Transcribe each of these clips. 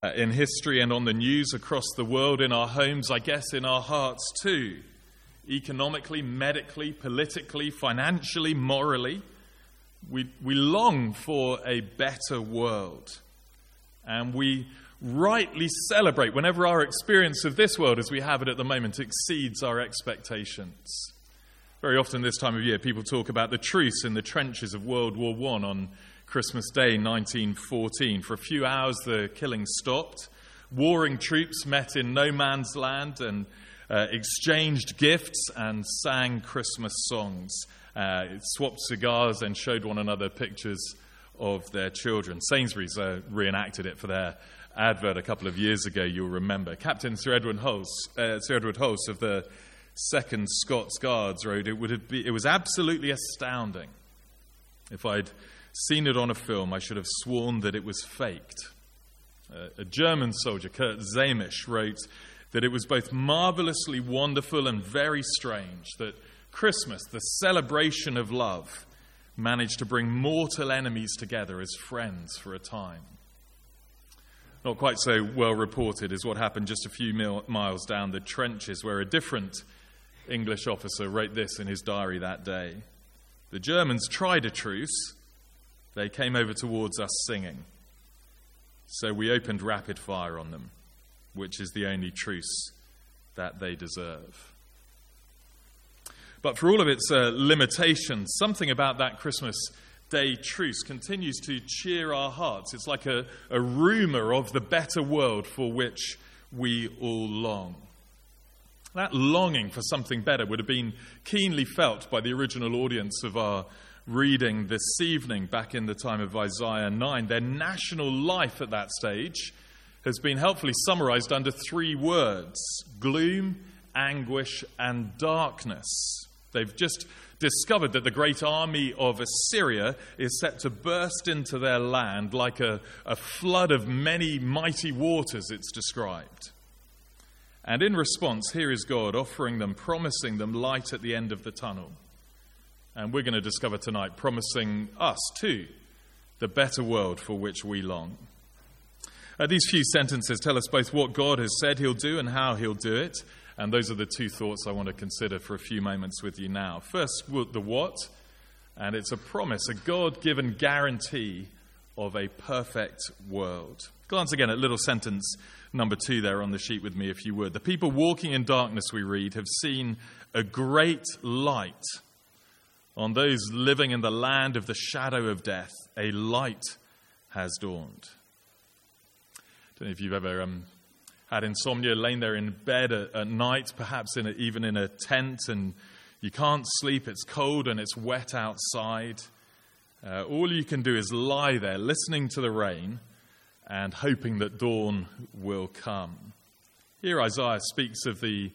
in history and on the news across the world, in our homes, I guess in our hearts too. Economically, medically, politically, financially, morally, we long for a better world. And we rightly celebrate whenever our experience of this world as we have it at the moment exceeds our expectations. Very often this time of year, people talk about the truce in the trenches of World War I on Christmas Day 1914. For a few hours, the killing stopped. Warring troops met in no man's land and exchanged gifts and sang Christmas songs. Swapped cigars and showed one another pictures of their children. Sainsbury's reenacted it for their advert a couple of years ago, you'll remember. Captain Sir Edward Hulse of the 2nd Scots Guards wrote, it was absolutely astounding. If I'd seen it on a film, I should have sworn that it was faked. A German soldier, Kurt Zamisch, wrote that it was both marvelously wonderful and very strange that Christmas, the celebration of love, managed to bring mortal enemies together as friends for a time. Not quite so well reported is what happened just a few miles down the trenches, where a different English officer wrote this in his diary that day. The Germans tried a truce. They came over towards us singing. So we opened rapid fire on them, which is the only truce that they deserve. But for all of its limitations, something about that Christmas Day truce continues to cheer our hearts. It's like a rumour of the better world for which we all long. That longing for something better would have been keenly felt by the original audience of our reading this evening, back in the time of Isaiah 9. Their national life at that stage has been helpfully summarised under 3 words: gloom, anguish, and darkness. They've just discovered that the great army of Assyria is set to burst into their land like a flood of many mighty waters, it's described. And in response, here is God offering them, promising them light at the end of the tunnel. And we're going to discover tonight, promising us too the better world for which we long. These few sentences tell us both what God has said he'll do and how he'll do it. And those are the 2 thoughts I want to consider for a few moments with you now. First, the what, and it's a promise, a God-given guarantee of a perfect world. Glance again at little sentence number 2 there on the sheet with me, if you would. The people walking in darkness, we read, have seen a great light. On those living in the land of the shadow of death, a light has dawned. I don't know if you've ever had insomnia, lain there in bed at night, perhaps even in a tent, and you can't sleep, it's cold and it's wet outside. All you can do is lie there listening to the rain and hoping that dawn will come. Here Isaiah speaks of the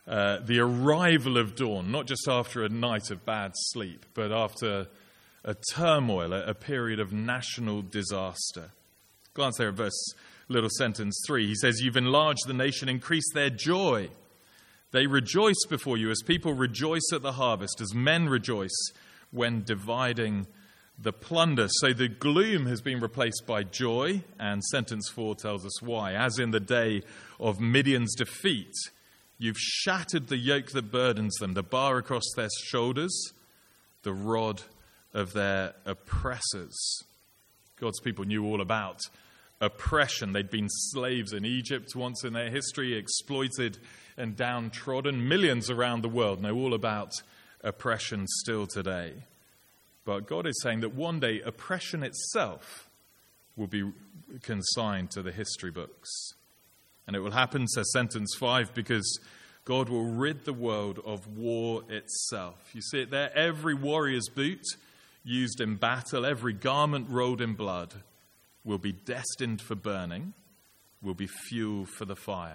arrival of dawn, not just after a night of bad sleep, but after a turmoil, a period of national disaster. Glance there at little sentence 3. He says, "You've enlarged the nation, increased their joy. They rejoice before you as people rejoice at the harvest, as men rejoice when dividing the plunder." So the gloom has been replaced by joy, and sentence 4 tells us why. As in the day of Midian's defeat, you've shattered the yoke that burdens them, the bar across their shoulders, the rod of their oppressors. God's people knew all about oppression. They'd been slaves in Egypt once in their history, exploited and downtrodden. Millions around the world know all about oppression still today. But God is saying that one day oppression itself will be consigned to the history books. And it will happen, says sentence 5, because God will rid the world of war itself. You see it there, every warrior's boot used in battle, every garment rolled in blood will be destined for burning, will be fuel for the fire.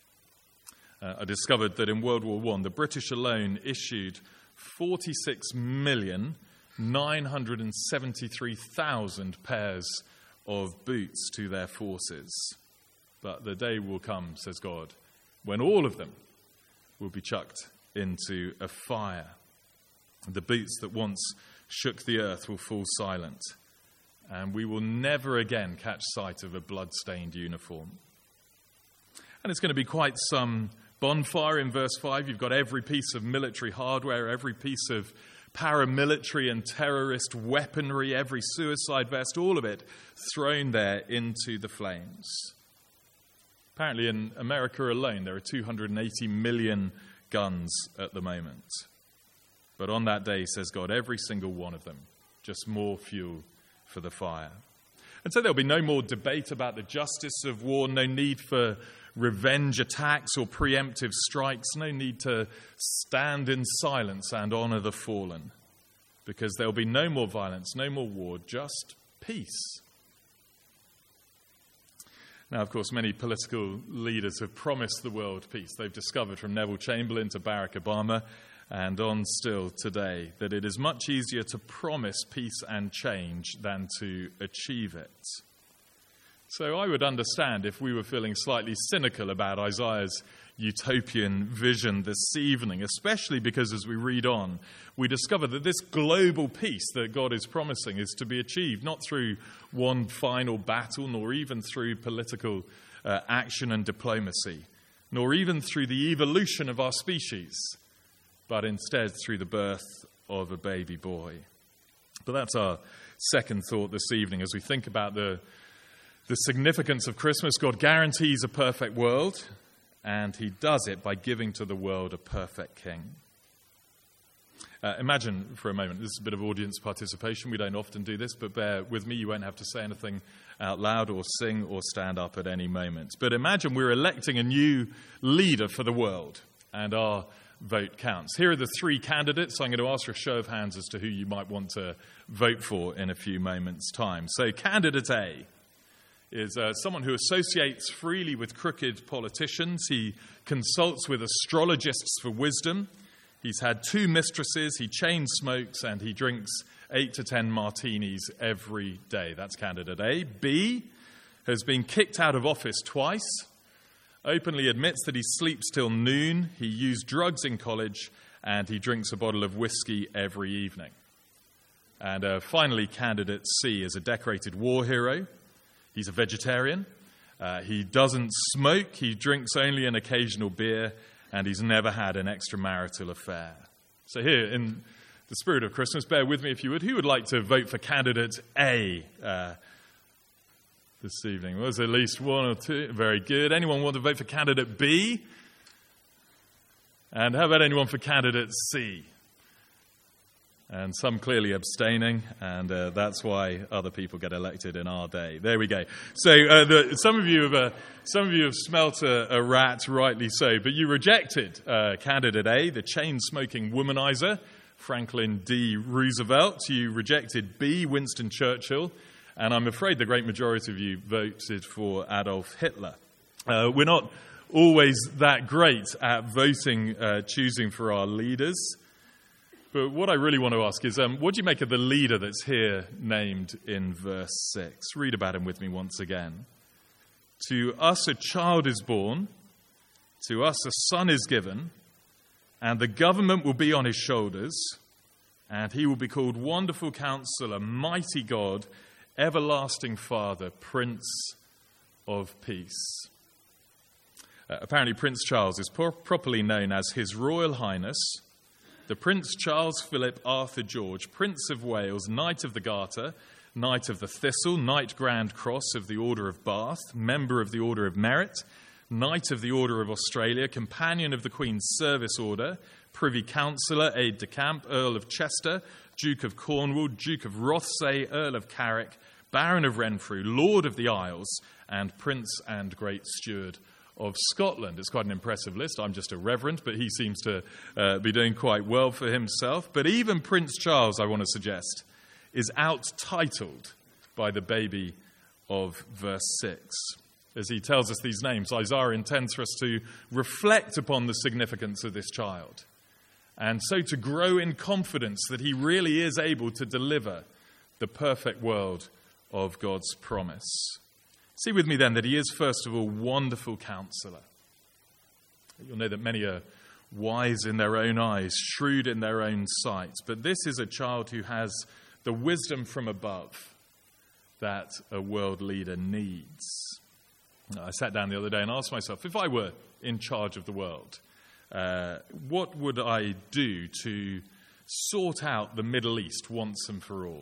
I discovered that in World War I, the British alone issued 46,973,000 pairs of boots to their forces. But the day will come, says God, when all of them will be chucked into a fire. The boots that once shook the earth will fall silent, and we will never again catch sight of a blood-stained uniform. And it's going to be quite some bonfire in verse 5. You've got every piece of military hardware, every piece of paramilitary and terrorist weaponry, every suicide vest, all of it thrown there into the flames. Apparently in America alone, there are 280 million guns at the moment. But on that day, says God, every single one of them, just more fuel for the fire. And so there'll be no more debate about the justice of war, no need for revenge attacks or preemptive strikes, no need to stand in silence and honor the fallen, because there'll be no more violence, no more war, just peace. Now, of course, many political leaders have promised the world peace. They've discovered, from Neville Chamberlain to Barack Obama and on still today, that it is much easier to promise peace and change than to achieve it. So I would understand if we were feeling slightly cynical about Isaiah's utopian vision this evening, especially because as we read on, we discover that this global peace that God is promising is to be achieved not through one final battle, nor even through political action and diplomacy, nor even through the evolution of our species, but instead through the birth of a baby boy. But that's our second thought this evening as we think about the significance of Christmas. God guarantees a perfect world, and he does it by giving to the world a perfect king. Imagine for a moment, this is a bit of audience participation. We don't often do this, but bear with me. You won't have to say anything out loud or sing or stand up at any moment. But imagine we're electing a new leader for the world, and our vote counts. Here are the three candidates. I'm going to ask for a show of hands as to who you might want to vote for in a few moments' time. So candidate A is someone who associates freely with crooked politicians. He consults with astrologists for wisdom. He's had 2 mistresses, he chain smokes, and he drinks 8 to 10 martinis every day. That's candidate A. B has been kicked out of office twice, openly admits that he sleeps till noon, he used drugs in college, and he drinks a bottle of whiskey every evening. And finally, candidate C is a decorated war hero. He's a vegetarian, he doesn't smoke, he drinks only an occasional beer, and he's never had an extramarital affair. So here, in the spirit of Christmas, bear with me if you would. Who would like to vote for candidate A this evening? Well, there's at least one or two. Very good. Anyone want to vote for candidate B? And how about anyone for candidate C? And some clearly abstaining, and that's why other people get elected in our day. There we go. So some of you have smelt a rat, rightly so, but you rejected candidate A, the chain-smoking womanizer, Franklin D. Roosevelt. You rejected B, Winston Churchill, and I'm afraid the great majority of you voted for Adolf Hitler. We're not always that great at voting, choosing for our leaders. But what I really want to ask is, what do you make of the leader that's here named in verse 6? Read about him with me once again. To us a child is born, to us a son is given, and the government will be on his shoulders, and he will be called Wonderful Counselor, Mighty God, Everlasting Father, Prince of Peace. Apparently Prince Charles is properly known as His Royal Highness, the Prince Charles Philip Arthur George, Prince of Wales, Knight of the Garter, Knight of the Thistle, Knight Grand Cross of the Order of Bath, Member of the Order of Merit, Knight of the Order of Australia, Companion of the Queen's Service Order, Privy Councillor, Aide-de-Camp, Earl of Chester, Duke of Cornwall, Duke of Rothesay, Earl of Carrick, Baron of Renfrew, Lord of the Isles, and Prince and Great Steward of Scotland. It's quite an impressive list. I'm just a reverend, but he seems to be doing quite well for himself. But even Prince Charles, I want to suggest, is out-titled by the baby of verse 6. As he tells us these names, Isaiah intends for us to reflect upon the significance of this child, and so to grow in confidence that he really is able to deliver the perfect world of God's promise. See with me then that he is, first of all, Wonderful Counselor. You'll know that many are wise in their own eyes, shrewd in their own sight, but this is a child who has the wisdom from above, that a world leader needs. I sat down the other day and asked myself, if I were in charge of the world, what would I do to sort out the Middle East once and for all?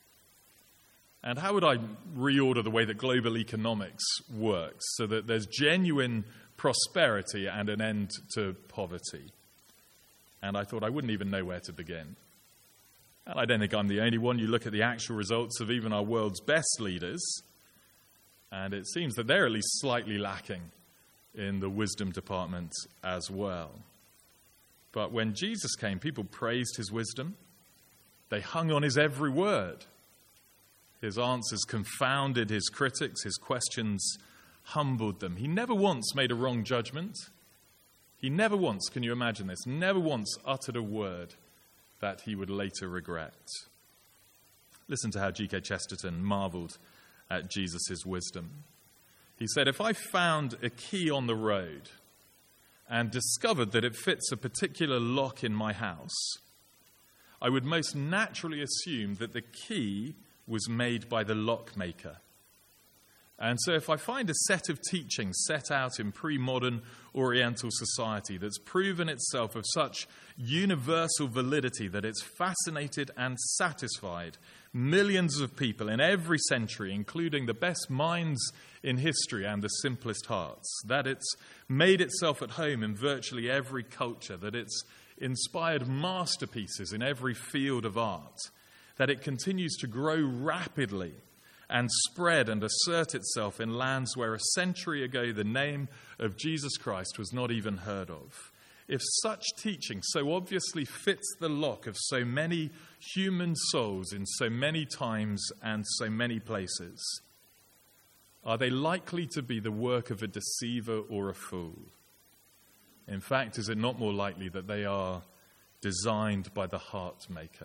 And how would I reorder the way that global economics works so that there's genuine prosperity and an end to poverty? And I thought I wouldn't even know where to begin. And I don't think I'm the only one. You look at the actual results of even our world's best leaders, and it seems that they're at least slightly lacking in the wisdom department as well. But when Jesus came, people praised his wisdom. They hung on his every word. His answers confounded his critics. His questions humbled them. He never once made a wrong judgment. He never once, can you imagine this, never once uttered a word that he would later regret. Listen to how G.K. Chesterton marveled at Jesus' wisdom. He said, if I found a key on the road and discovered that it fits a particular lock in my house, I would most naturally assume that the key was made by the lockmaker. And so if I find a set of teachings set out in pre-modern Oriental society that's proven itself of such universal validity that it's fascinated and satisfied millions of people in every century, including the best minds in history and the simplest hearts, that it's made itself at home in virtually every culture, that it's inspired masterpieces in every field of art, that it continues to grow rapidly and spread and assert itself in lands where a century ago the name of Jesus Christ was not even heard of. If such teaching so obviously fits the lock of so many human souls in so many times and so many places, are they likely to be the work of a deceiver or a fool? In fact, is it not more likely that they are designed by the heart maker?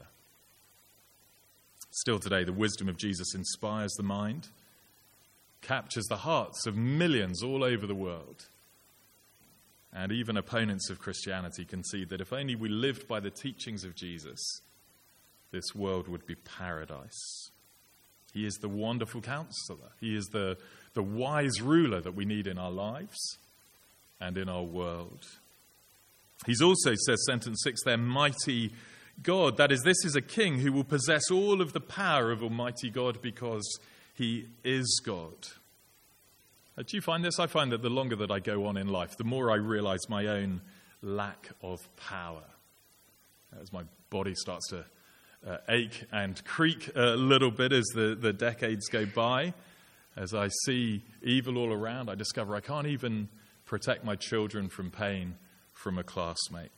Still today, the wisdom of Jesus inspires the mind, captures the hearts of millions all over the world. And even opponents of Christianity concede that if only we lived by the teachings of Jesus, this world would be paradise. He is the wonderful counselor. He is the wise ruler that we need in our lives and in our world. He's also, says sentence 6 there, mighty God. That is, this is a king who will possess all of the power of Almighty God because he is God. Do you find this? I find that the longer that I go on in life, the more I realize my own lack of power. As my body starts to ache and creak a little bit as the decades go by, as I see evil all around, I discover I can't even protect my children from pain from a classmate.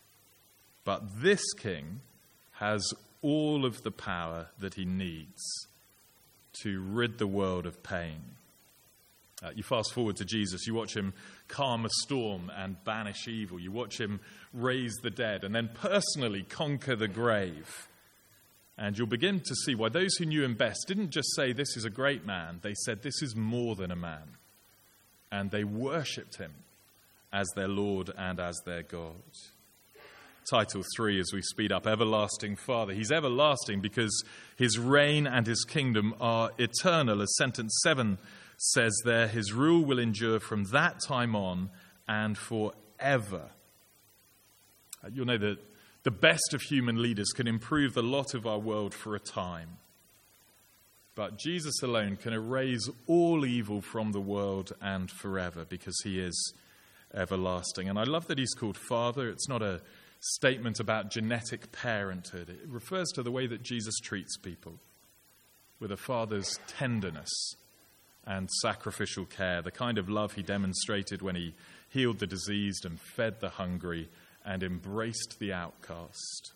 But this king has all of the power that he needs to rid the world of pain. You fast forward to Jesus, you watch him calm a storm and banish evil. You watch him raise the dead and then personally conquer the grave. And you'll begin to see why those who knew him best didn't just say, this is a great man. They said, this is more than a man. And they worshipped him as their Lord and as their God. Title 3, as we speed up, Everlasting Father. He's everlasting because his reign and his kingdom are eternal. As sentence 7 says there, his rule will endure from that time on and forever. You'll know that the best of human leaders can improve the lot of our world for a time. But Jesus alone can erase all evil from the world and forever because he is everlasting. And I love that he's called Father. It's not a statement about genetic parenthood. It refers to the way that Jesus treats people with a father's tenderness and sacrificial care, the kind of love he demonstrated when he healed the diseased and fed the hungry and embraced the outcast.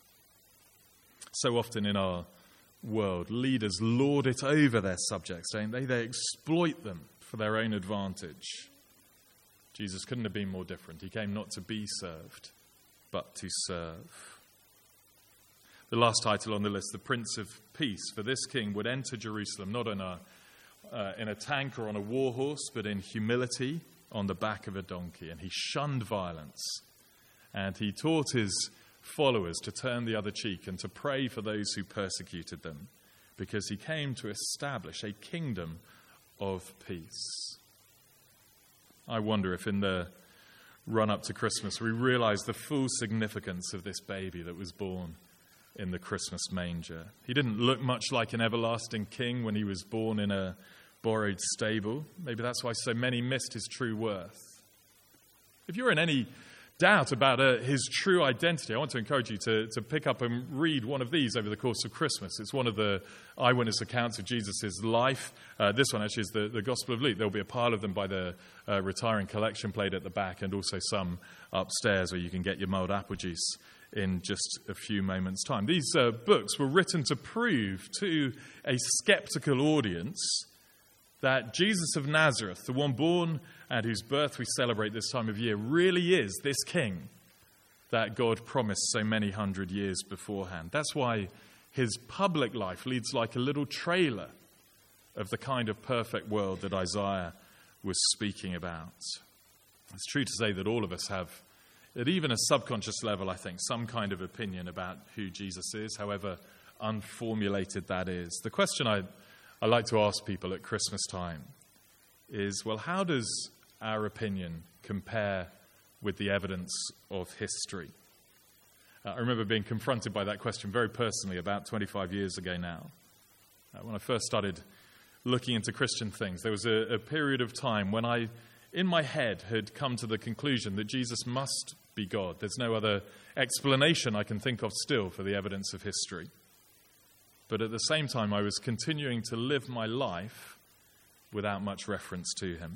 So often in our world, leaders lord it over their subjects, don't they? They exploit them for their own advantage. Jesus couldn't have been more different. He came not to be served, but to serve. The last title on the list, the Prince of Peace, for this king would enter Jerusalem not in a tank or on a war horse, but in humility on the back of a donkey. And he shunned violence. And he taught his followers to turn the other cheek and to pray for those who persecuted them. because he came to establish a kingdom of peace. I wonder if in the run-up to Christmas we realize the full significance of this baby that was born in the Christmas manger. He didn't look much like an everlasting king when he was born in a borrowed stable. Maybe that's why so many missed his true worth. If you're in any doubt about his true identity, I want to encourage you to pick up and read one of these over the course of Christmas. It's one of the eyewitness accounts of Jesus' life. This one actually is the Gospel of Luke. There'll be a pile of them by the retiring collection plate at the back, and also some upstairs where you can get your mulled apple juice in just a few moments' time. These books were written to prove to a skeptical audience that Jesus of Nazareth, the one born and whose birth we celebrate this time of year, really is this king that God promised so many hundred years beforehand. That's why his public life leads like a little trailer of the kind of perfect world that Isaiah was speaking about. It's true to say that all of us have, at even a subconscious level, I think, some kind of opinion about who Jesus is, however unformulated that is. The question I like to ask people at Christmas time is, well, how does our opinion compare with the evidence of history? I remember being confronted by that question very personally about 25 years ago now. When I first started looking into Christian things, there was a period of time when I, in my head, had come to the conclusion that Jesus must be God. There's no other explanation I can think of still for the evidence of history. But at the same time, I was continuing to live my life without much reference to him.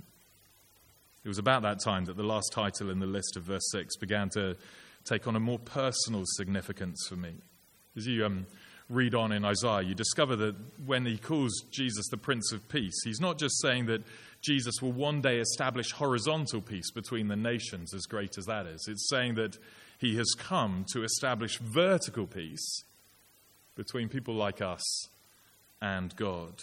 It was about that time that the last title in the list of verse 6 began to take on a more personal significance for me. As you read on in Isaiah, you discover that when he calls Jesus the Prince of Peace, he's not just saying that Jesus will one day establish horizontal peace between the nations, as great as that is. It's saying that he has come to establish vertical peace between people like us and God.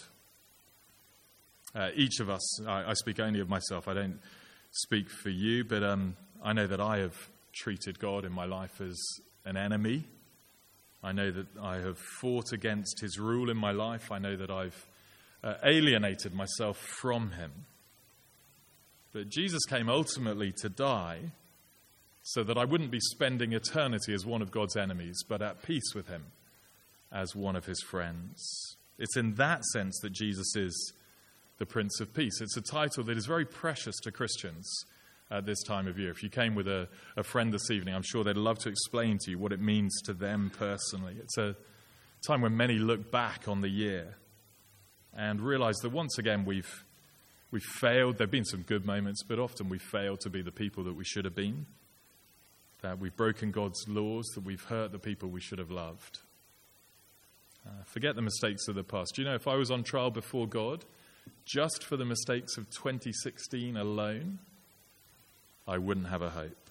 Each of us, I speak only of myself, I don't speak for you, but I know that I have treated God in my life as an enemy. I know that I have fought against his rule in my life. I know that I've alienated myself from him. But Jesus came ultimately to die so that I wouldn't be spending eternity as one of God's enemies, but at peace with him as one of his friends. It's in that sense that Jesus is the Prince of Peace. It's a title that is very precious to Christians at this time of year. If you came with a friend this evening, I'm sure they'd love to explain to you what it means to them personally. It's a time when many look back on the year and realize that once again we've failed. There have been some good moments, but often we've failed to be the people that we should have been, that we've broken God's laws, that we've hurt the people we should have loved. Forget the mistakes of the past. Do you know, if I was on trial before God just for the mistakes of 2016 alone, I wouldn't have a hope.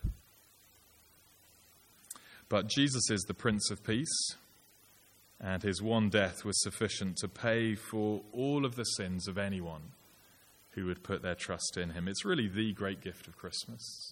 But Jesus is the Prince of Peace, and his one death was sufficient to pay for all of the sins of anyone who would put their trust in him. It's really the great gift of Christmas.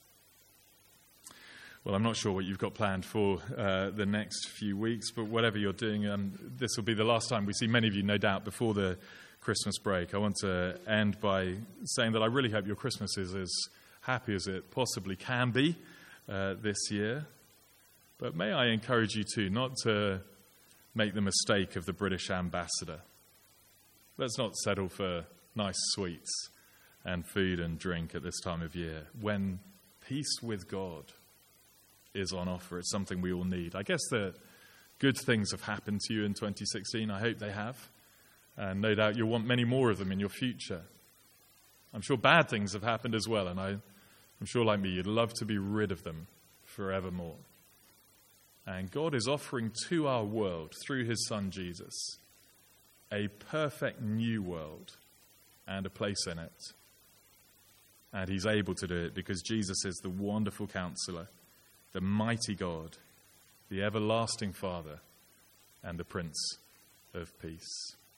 Well, I'm not sure what you've got planned for the next few weeks, but whatever you're doing, this will be the last time we see many of you, no doubt, before the Christmas break. I want to end by saying that I really hope your Christmas is as happy as it possibly can be this year. But may I encourage you too, not to make the mistake of the British ambassador. Let's not settle for nice sweets and food and drink at this time of year, when peace with God is on offer. It's something we all need. I guess that good things have happened to you in 2016. I hope they have. And no doubt you'll want many more of them in your future. I'm sure bad things have happened as well, and I'm sure, like me, you'd love to be rid of them forevermore. And God is offering to our world, through his Son Jesus, a perfect new world and a place in it. And he's able to do it because Jesus is the wonderful Counselor, the mighty God, the everlasting Father, and the Prince of Peace.